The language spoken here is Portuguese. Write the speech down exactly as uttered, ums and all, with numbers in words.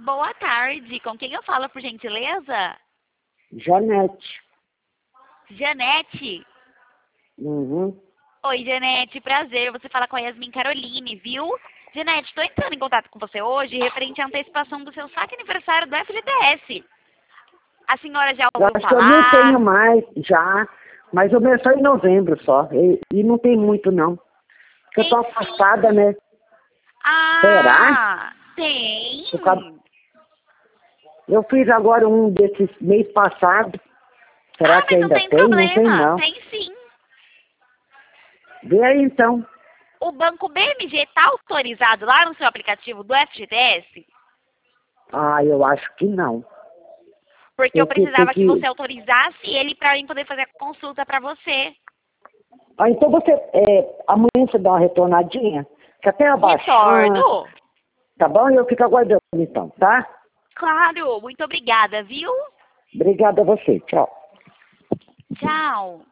boa tarde. Com quem eu falo, por gentileza? Janete. Janete. Uhum. Oi, Janete, prazer. Você fala com a Yasmin Caroline, viu? Janete, estou entrando em contato com você hoje referente à antecipação do seu saque aniversário do F G T S. A senhora já Eu ouviu acho que eu nem tenho falar? mais, já. Mas eu só em novembro só. E, e não tem muito, não. Porque eu tô Tem sim. afastada, né? Ah, Será? tem. Por causa- Eu fiz agora um desses mês passado. Será Ah, que mas não ainda tem tem? Não tem, problema. não. Tem sim. Vê aí, então. O banco B M G está autorizado lá no seu aplicativo do F G T S? Ah, eu acho que não. Porque Tem eu que, tem precisava que você que... autorizasse ele para mim poder fazer a consulta para você. Ah, então você... É, amanhã você dá uma retornadinha? Que até abaixar... Retorno? Tá bom? E eu fico aguardando, então, tá? Claro, muito obrigada, viu? Obrigada a você. Tchau. Tchau.